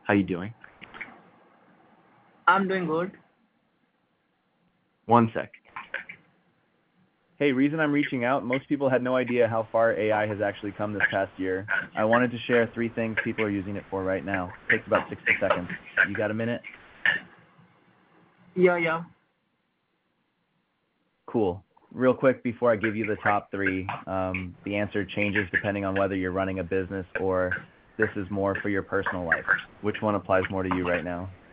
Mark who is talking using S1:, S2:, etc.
S1: How you doing?
S2: I'm doing good.
S1: One sec.
S3: Hey, reason I'm reaching out, most people had no idea how far AI has actually come this past year. I wanted to share 3 things people are using it for right now. Takes about 60 seconds. You got a minute?
S2: Yeah.
S3: Cool. Real quick before I give you the top 3, the answer changes depending on whether you're running a business or this is more for your personal life. Which one applies more to you right now?